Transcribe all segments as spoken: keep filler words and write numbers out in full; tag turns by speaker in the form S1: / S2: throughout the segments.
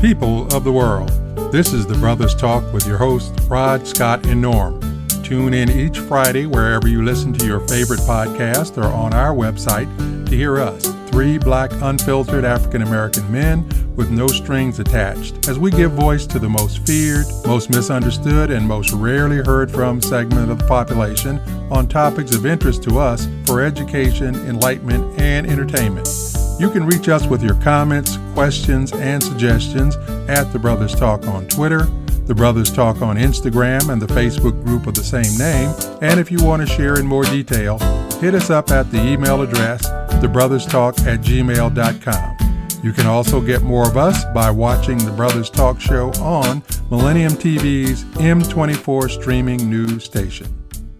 S1: People of the world, this is the Brothers Talk with your hosts, Rod, Scott, and Norm. Tune in each Friday wherever you listen to your favorite podcast or on our website to hear us, three black, unfiltered African-American men with no strings attached, as we give voice to the most feared, most misunderstood, and most rarely heard from segment of the population on topics of interest to us for education, enlightenment, and entertainment. You can reach us with your comments, questions, and suggestions at The Brothers Talk on Twitter, The Brothers Talk on Instagram, and the Facebook group of the same name. And if you want to share in more detail, hit us up at the email address, thebrotherstalk at gmail dot com. You can also get more of us by watching The Brothers Talk show on Millennium T V's M twenty-four streaming news station.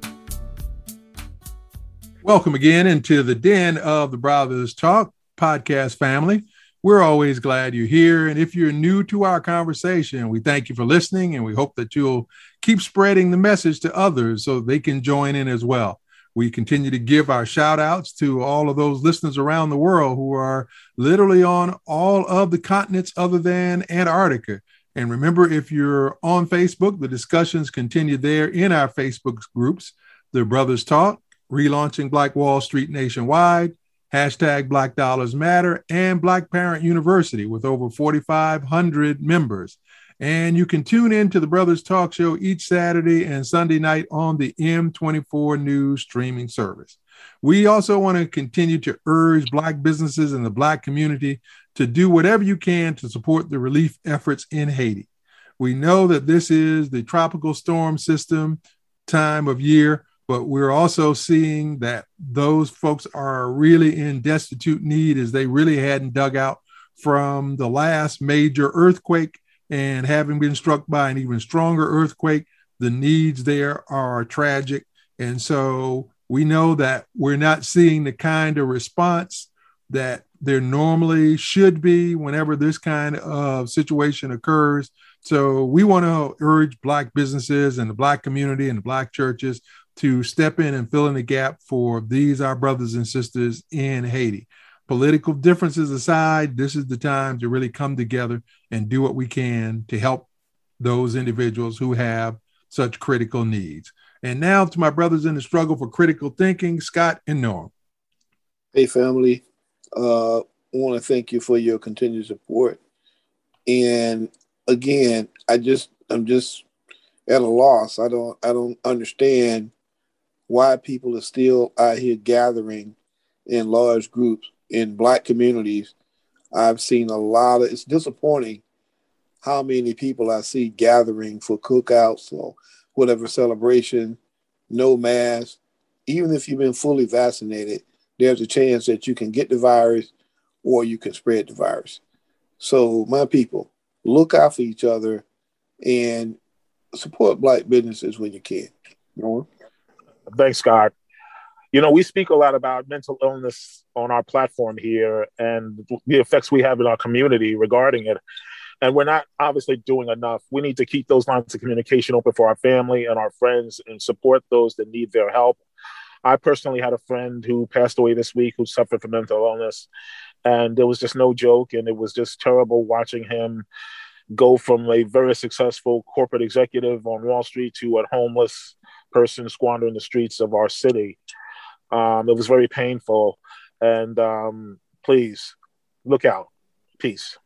S1: Welcome again into the den of The Brothers Talk podcast family. We're always glad you're here. And if you're new to our conversation, we thank you for listening, and we hope that you'll keep spreading the message to others so they can join in as well. We continue to give our shout outs to all of those listeners around the world who are literally on all of the continents other than Antarctica. And remember, if you're on Facebook, the discussions continue there in our Facebook groups, The Brothers Talk, Relaunching Black Wall Street Nationwide, hashtag Black Dollars Matter, and Black Parent University with over forty-five hundred members. And you can tune in to the Brothers Talk show each Saturday and Sunday night on the M twenty-four News streaming service. We also want to continue to urge Black businesses and the Black community to do whatever you can to support the relief efforts in Haiti. We know that this is the tropical storm system time of year, but we're also seeing that those folks are really in destitute need, as they really hadn't dug out from the last major earthquake. And having been struck by an even stronger earthquake, the needs there are tragic. And so we know that we're not seeing the kind of response that there normally should be whenever this kind of situation occurs. So we want to urge Black businesses and the Black community and the Black churches to step in and fill in the gap for these, our brothers and sisters in Haiti. Political differences aside, this is the time to really come together and do what we can to help those individuals who have such critical needs. And now to my brothers in the struggle for critical thinking, Scott and Norm.
S2: Hey, family. Uh, I want to thank you for your continued support. And again, I just, I'm just at a loss. I don't, I don't understand why people are still out here gathering in large groups in Black communities. I've seen a lot of, it's disappointing how many people I see gathering for cookouts or whatever celebration, no mask. Even if you've been fully vaccinated, there's a chance that you can get the virus or you can spread the virus. So my people, look out for each other and support Black businesses when you can. Norm?
S3: Thanks, Scott. You know, we speak a lot about mental illness on our platform here and the effects we have in our community regarding it. And we're not obviously doing enough. We need to keep those lines of communication open for our family and our friends and support those that need their help. I personally had a friend who passed away this week who suffered from mental illness. And it was just no joke. And it was just terrible watching him go from a very successful corporate executive on Wall Street to a homeless person squandering the streets of our city. Um, it was very painful. And um, please look out. Peace.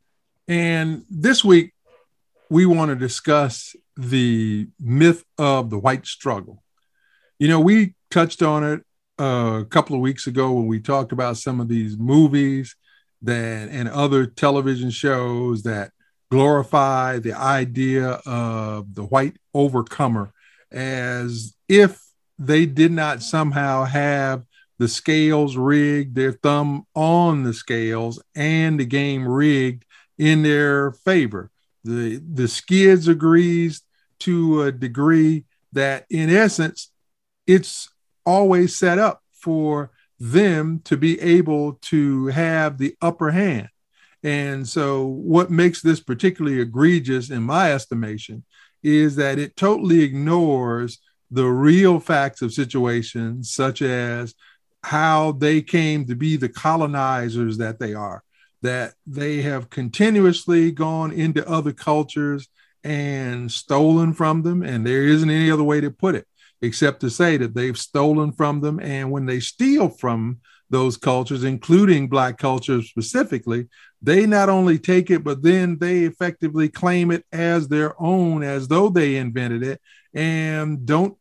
S1: And this week, we want to discuss the myth of the white struggle. You know, we touched on it uh, a couple of weeks ago when we talked about some of these movies that and other television shows that glorify the idea of the white overcomer as if they did not somehow have the scales rigged, their thumb on the scales, and the game rigged in their favor. The, the skids agrees to a degree that, in essence, it's always set up for them to be able to have the upper hand. And so what makes this particularly egregious, in my estimation, is that it totally ignores the real facts of situations, such as how they came to be the colonizers that they are, that they have continuously gone into other cultures and stolen from them. And there isn't any other way to put it except to say that they've stolen from them. And when they steal from those cultures, including Black culture specifically, they not only take it, but then they effectively claim it as their own, as though they invented it, and don't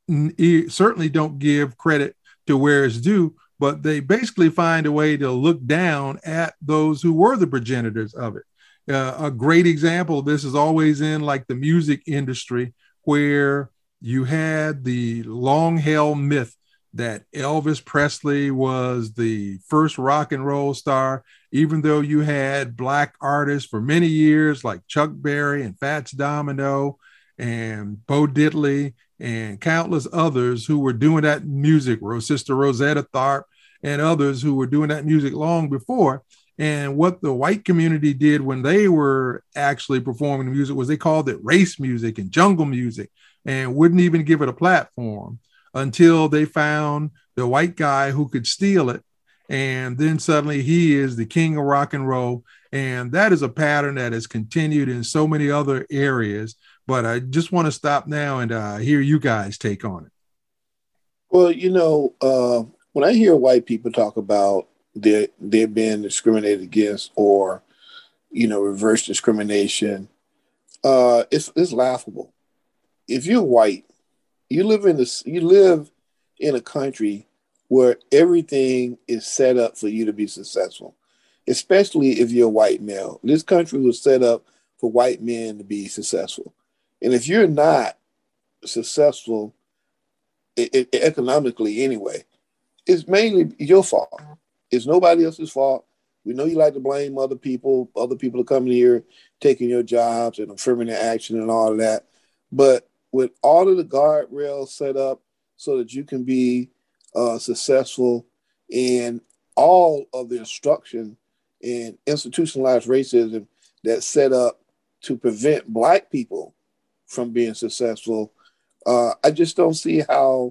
S1: certainly don't give credit to where it's due, but they basically find a way to look down at those who were the progenitors of it. Uh, a great example of this is always in like the music industry, where you had the long held myth that Elvis Presley was the first rock and roll star, even though you had Black artists for many years like Chuck Berry and Fats Domino and Bo Diddley and countless others who were doing that music, Sister Rosetta Tharpe and others who were doing that music long before. And what the white community did when they were actually performing the music was they called it race music and jungle music and wouldn't even give it a platform until they found the white guy who could steal it. And then suddenly he is the king of rock and roll. And that is a pattern that has continued in so many other areas. But I just want to stop now and uh, hear you guys take on it.
S2: Well, you know, uh, when I hear white people talk about they're, they're being discriminated against or, you know, reverse discrimination, uh, it's, it's laughable. If you're white, you live in this, you live in a country where everything is set up for you to be successful, especially if you're a white male. This country was set up for white men to be successful. And if you're not successful it, it, economically anyway, it's mainly your fault. It's nobody else's fault. We know you like to blame other people. Other people are coming here, taking your jobs and affirmative action and all of that. But with all of the guardrails set up so that you can be uh, successful in all of the instruction and institutionalized racism that's set up to prevent Black people from being successful, uh, I just don't see how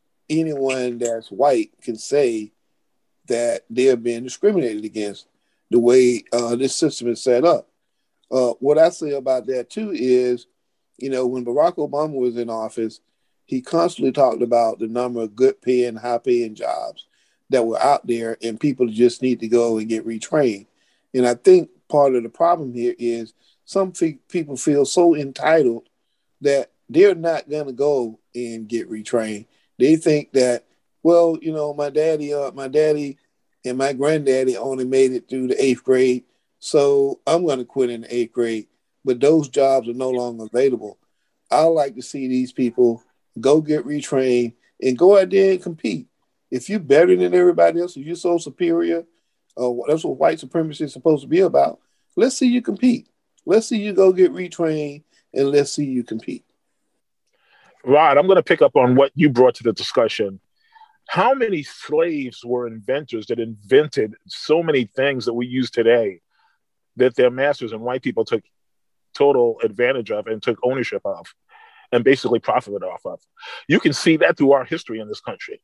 S2: anyone that's white can say that they're being discriminated against the way uh, this system is set up. Uh, what I say about that too is, you know, when Barack Obama was in office, he constantly talked about the number of good paying, high paying jobs that were out there and people just need to go and get retrained. And I think part of the problem here is some fe- people feel so entitled that they're not going to go and get retrained. They think that, well, you know, my daddy, uh, my daddy and my granddaddy only made it through the eighth grade, so I'm going to quit in the eighth grade. But those jobs are no longer available. I like to see these people go get retrained and go out there and compete. If you're better than everybody else, if you're so superior, uh, that's what white supremacy is supposed to be about. Let's see you compete. Let's see you go get retrained and let's see you compete.
S3: Rod, I'm going to pick up on what you brought to the discussion. How many slaves were inventors that invented so many things that we use today that their masters and white people took total advantage of and took ownership of and basically profited off of? You can see that through our history in this country.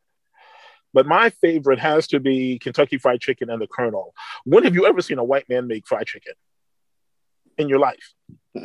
S3: But my favorite has to be Kentucky Fried Chicken and the Colonel. When have you ever seen a white man make fried chicken? In your life?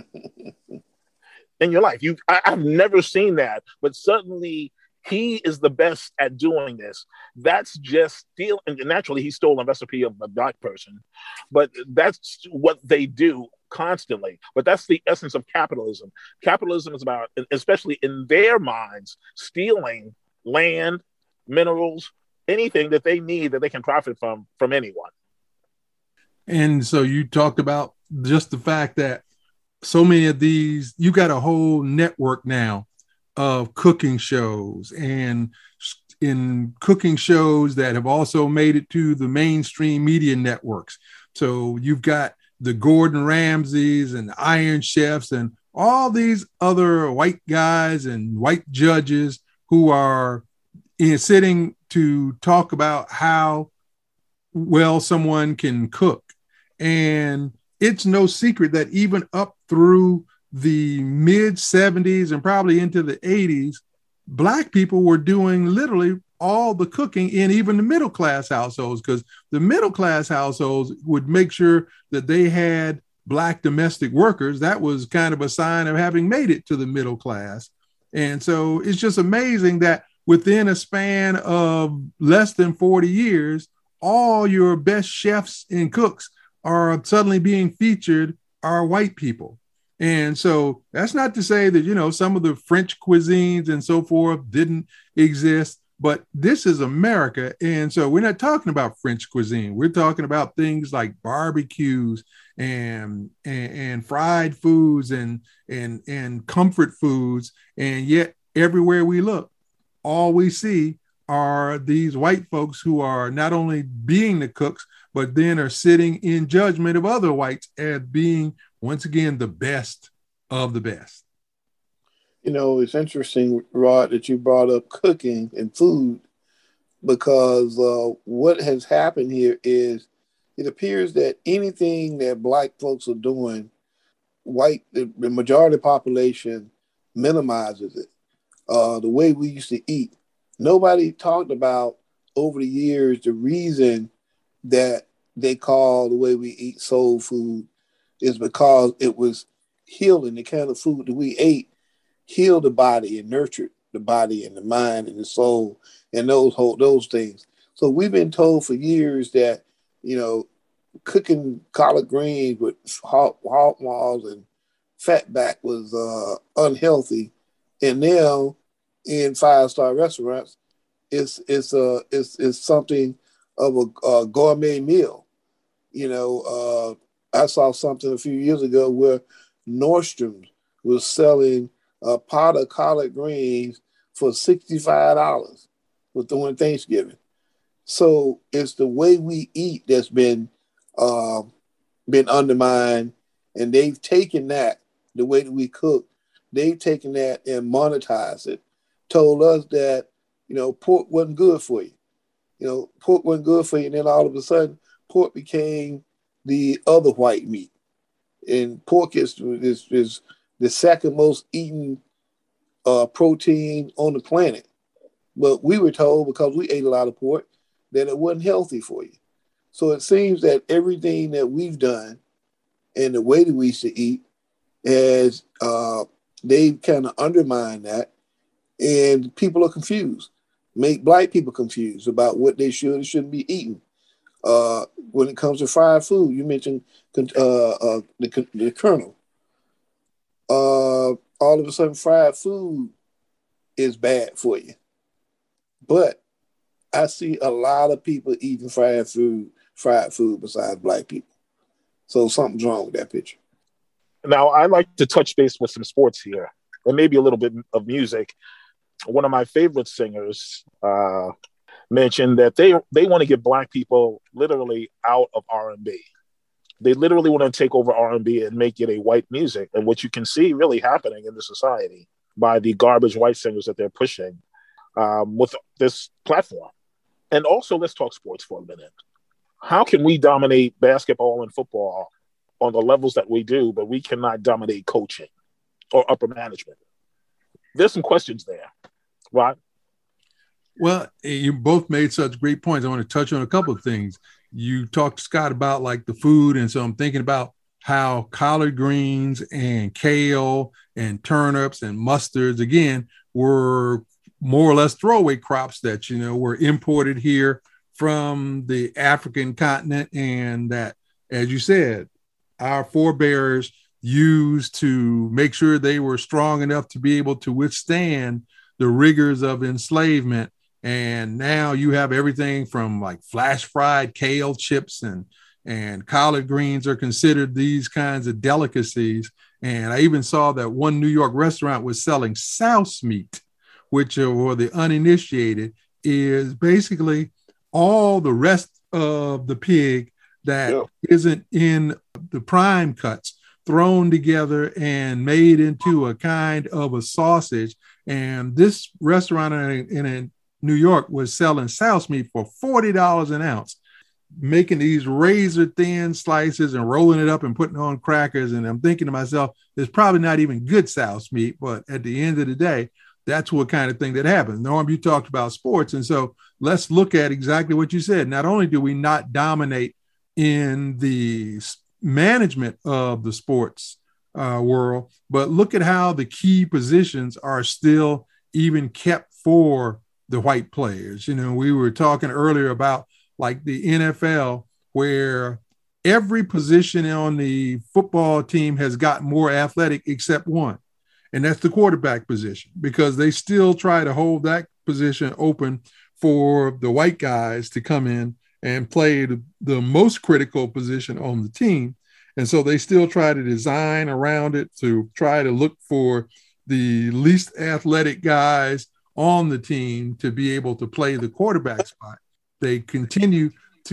S3: In your life. You, I, I've never seen that, but suddenly he is the best at doing this. That's just steal. And naturally, he stole a recipe of a Black person, but that's what they do constantly. But that's the essence of capitalism. Capitalism is about, especially in their minds, stealing land, minerals, anything that they need that they can profit from from anyone.
S1: And so you talked about just the fact that so many of these, you got a whole network now of cooking shows and in cooking shows that have also made it to the mainstream media networks. So you've got the Gordon Ramsays and Iron Chefs and all these other white guys and white judges who are in, sitting to talk about how well someone can cook. And it's no secret that even up through the mid seventies and probably into the eighties, Black people were doing literally all the cooking in even the middle class households, because the middle class households would make sure that they had Black domestic workers. That was kind of a sign of having made it to the middle class. And so it's just amazing that within a span of less than forty years, all your best chefs and cooks are suddenly being featured are white people. And so that's not to say that, you know, some of the French cuisines and so forth didn't exist, but this is America. And so we're not talking about French cuisine. We're talking about things like barbecues and, and, and fried foods and, and, and comfort foods. And yet everywhere we look, all we see are these white folks who are not only being the cooks, but then are sitting in judgment of other whites as being, once again, the best of the best.
S2: You know, it's interesting, Rod, that you brought up cooking and food, because uh, what has happened here is it appears that anything that Black folks are doing, white, the, the majority of the population minimizes it. Uh, the way we used to eat, nobody talked about over the years the reason that they call the way we eat soul food is because it was healing. The kind of food that we ate healed the body and nurtured the body and the mind and the soul and those whole those things. So we've been told for years that, you know, cooking collard greens with hot, hot walls and fat back was uh, unhealthy. And now in five-star restaurants, it's it's uh it's it's something of a, a gourmet meal. You know, uh, I saw something a few years ago where Nordstrom was selling a pot of collard greens for sixty-five dollars for during Thanksgiving. So it's the way we eat that's been uh, been undermined, and they've taken that, the way that we cook, they've taken that and monetized it. Told us that, you know, pork wasn't good for you. You know, pork wasn't good for you, and then all of a sudden, pork became the other white meat. And pork is is, is the second most eaten uh, protein on the planet. But we were told, because we ate a lot of pork, that it wasn't healthy for you. So it seems that everything that we've done and the way that we used to eat has uh, they've kind of undermined that, and people are confused. Make Black people confused about what they should and shouldn't be eating. Uh, when it comes to fried food, you mentioned uh, uh, the, the Colonel. Uh, all of a sudden, fried food is bad for you. But I see a lot of people eating fried food, fried food besides Black people. So something's wrong with that picture.
S3: Now, I like to touch base with some sports here, and maybe a little bit of music. One of my favorite singers uh, mentioned that they they want to get Black people literally out of R and B. They literally want to take over R and B and make it a white music. And what you can see really happening in the society by the garbage white singers that they're pushing um, with this platform. And also, let's talk sports for a minute. How can we dominate basketball and football on the levels that we do, but we cannot dominate coaching or upper management? There's some questions there, right?
S1: Well, you both made such great points. I want to touch on a couple of things. You talked, Scott, about like the food. And so I'm thinking about how collard greens and kale and turnips and mustards, again, were more or less throwaway crops that, you know, were imported here from the African continent. And that, as you said, our forebears used to make sure they were strong enough to be able to withstand the rigors of enslavement. And now you have everything from like flash fried kale chips and, and collard greens are considered these kinds of delicacies. And I even saw that one New York restaurant was selling souse meat, which uh, for the uninitiated is basically all the rest of the pig that yeah. isn't in the prime cuts, thrown together and made into a kind of a sausage. And this restaurant in, in, in New York was selling souse meat for forty dollars an ounce, making these razor thin slices and rolling it up and putting on crackers. And I'm thinking to myself, there's probably not even good souse meat, but at the end of the day, that's what kind of thing that happens. Norm, you talked about sports. And so let's look at exactly what you said. Not only do we not dominate in the management of the sports uh, world, but look at how the key positions are still even kept for the white players. You know, we were talking earlier about like the N F L, where every position on the football team has got more athletic except one, and that's the quarterback position, because they still try to hold that position open for the white guys to come in and play the, the most critical position on the team. And so they still try to design around it to try to look for the least athletic guys on the team to be able to play the quarterback spot. They continue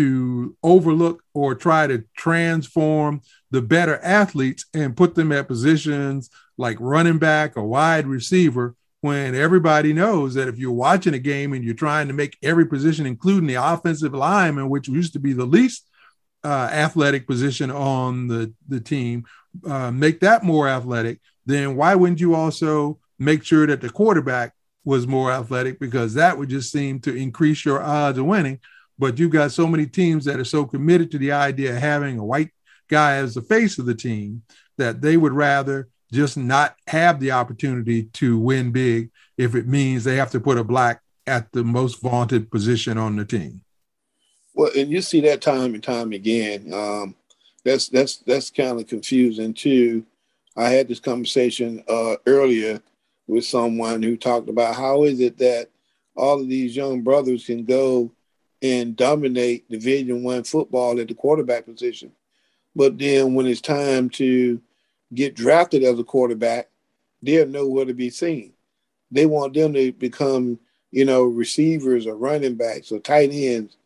S1: to overlook or try to transform the better athletes and put them at positions like running back or wide receiver, when everybody knows that if you're watching a game and you're trying to make every position, including the offensive lineman, which used to be the least uh, athletic position on the, the team, uh, make that more athletic, then why wouldn't you also make sure that the quarterback was more athletic? Because that would just seem to increase your odds of winning. But you've got so many teams that are so committed to the idea of having a white guy as the face of the team that they would rather just not have the opportunity to win big if it means they have to put a black at the most vaunted position on the team.
S2: Well, and you see that time and time again. Um, that's that's that's kind of confusing too. I had this conversation uh, earlier with someone who talked about how is it that all of these young brothers can go and dominate Division One football at the quarterback position, but then when it's time to get drafted as a quarterback, they're nowhere to be seen. They want them to become, you know, receivers or running backs or tight ends,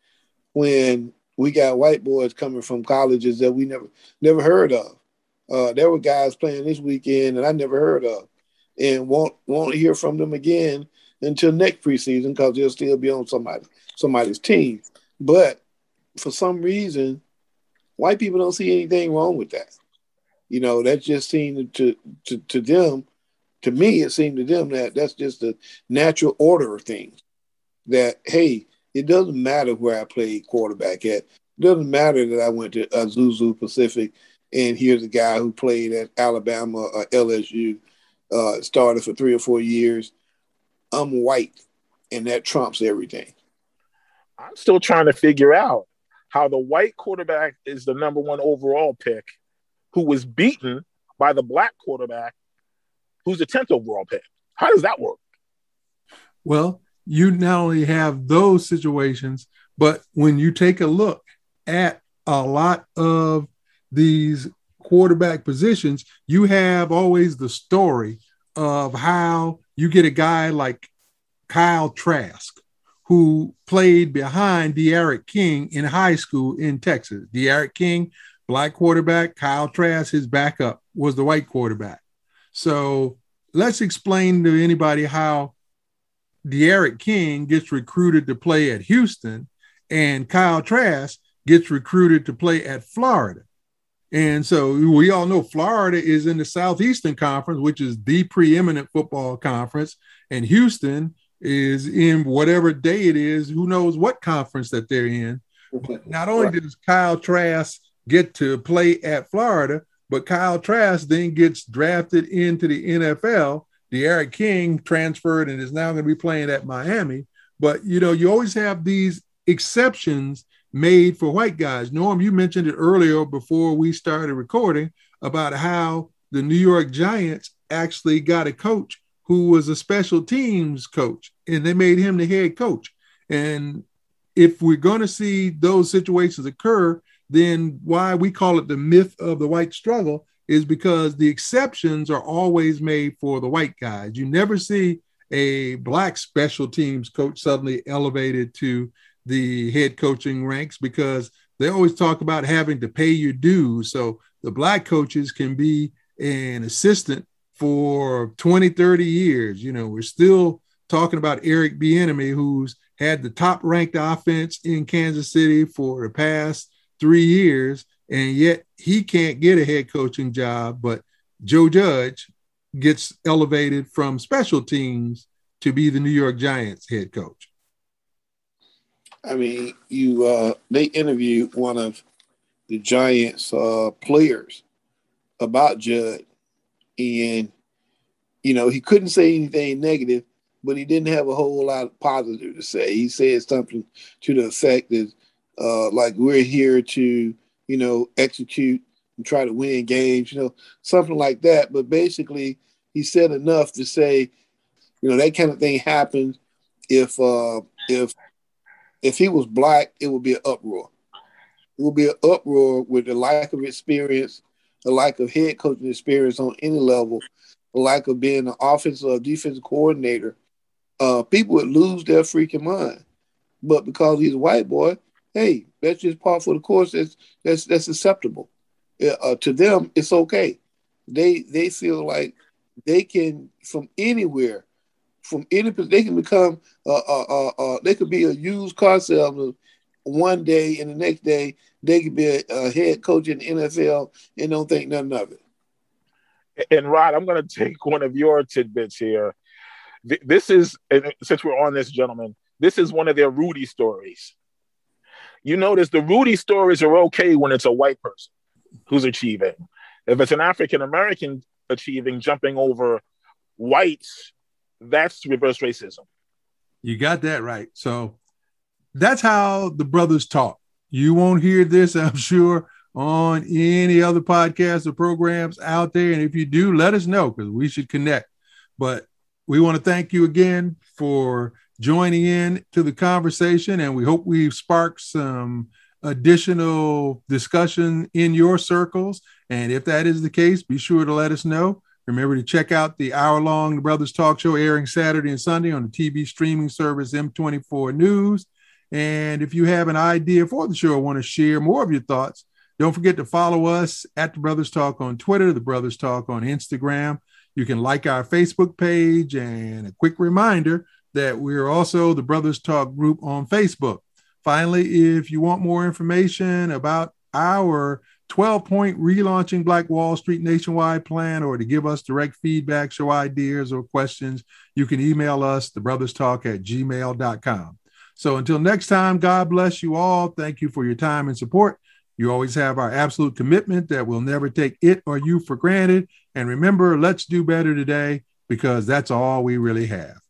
S2: when we got white boys coming from colleges that we never never heard of. Uh, there were guys playing this weekend that I never heard of, and won't won't hear from them again until next preseason, because they'll still be on somebody somebody's team. But for some reason, white people don't see anything wrong with that. You know, that just seemed to, to to them, to me, it seemed to them that that's just the natural order of things. That, hey, it doesn't matter where I played quarterback at. It doesn't matter that I went to Azusa Pacific and here's a guy who played at Alabama or L S U, uh, started for three or four years. I'm white, and that trumps everything.
S3: I'm still trying to figure out how the white quarterback is the number one overall pick, who was beaten by the black quarterback, who's the tenth overall pick. How does that work?
S1: Well, you not only have those situations, but when you take a look at a lot of these quarterback positions, you have always the story of how you get a guy like Kyle Trask, who played behind D'Eriq King in high school in Texas. D'Eriq King, black quarterback. Kyle Trask, his backup, was the white quarterback. So let's explain to anybody how D'Eriq King gets recruited to play at Houston and Kyle Trask gets recruited to play at Florida. And so we all know Florida is in the Southeastern Conference, which is the preeminent football conference, and Houston is in whatever day it is, who knows what conference that they're in. But not only right. does Kyle Trask get to play at Florida, but Kyle Trask then gets drafted into the N F L. D'Eriq King transferred and is now going to be playing at Miami. But, you know, you always have these exceptions made for white guys. Norm, you mentioned it earlier before we started recording about how the New York Giants actually got a coach who was a special teams coach, and they made him the head coach. And if we're going to see those situations occur, then why we call it the myth of the white struggle is because the exceptions are always made for the white guys. You never see a black special teams coach suddenly elevated to the head coaching ranks, because they always talk about having to pay your dues. So the black coaches can be an assistant for twenty, thirty years. You know, we're still talking about Eric Bieniemy, who's had the top ranked offense in Kansas City for the past three years. And yet he can't get a head coaching job, but Joe Judge gets elevated from special teams to be the New York Giants head coach?
S2: I mean, you uh, they interviewed one of the Giants uh, players about Judd, and you know he couldn't say anything negative, but he didn't have a whole lot of positive to say. He said something to the effect that, uh, like, we're here to, you know, execute and try to win games, you know, something like that. But basically, he said enough to say, you know, that kind of thing happens if uh, if if he was black, it would be an uproar. It would be an uproar with the lack of experience, the lack of head coaching experience on any level, the lack of being an offensive or defensive coordinator. Uh, people would lose their freaking mind. But because he's a white boy, hey, that's just part for the course. That's that's that's acceptable. Uh, to them, it's okay. They they feel like they can, from anywhere, from any they can become uh, uh, uh, uh, they could be a used car salesman one day, and the next day they could be a, a head coach in the N F L and don't think nothing of it.
S3: And Rod, I'm going to take one of your tidbits here. This is, since we're on this, gentleman, this is one of their Rudy stories. You notice the Rudy stories are okay when it's a white person who's achieving. If it's an African-American achieving, jumping over whites, that's reverse racism.
S1: You got that right. So that's how the brothers talk. You won't hear this, I'm sure, on any other podcasts or programs out there. And if you do, let us know, because we should connect. But we want to thank you again for joining in to the conversation, and we hope we've sparked some additional discussion in your circles. And if that is the case, be sure to let us know. Remember to check out the hour-long The Brothers Talk Show airing Saturday and Sunday on the T V streaming service M twenty-four News. And if you have an idea for the show or want to share more of your thoughts, don't forget to follow us at The Brothers Talk on Twitter, The Brothers Talk on Instagram. You can like our Facebook page, and a quick reminder that we're also the Brothers Talk group on Facebook. Finally, if you want more information about our twelve-point relaunching Black Wall Street nationwide plan, or to give us direct feedback, show ideas, or questions, you can email us, thebrotherstalk at gmail dot com. So until next time, God bless you all. Thank you for your time and support. You always have our absolute commitment that we'll never take it or you for granted. And remember, let's do better today, because that's all we really have.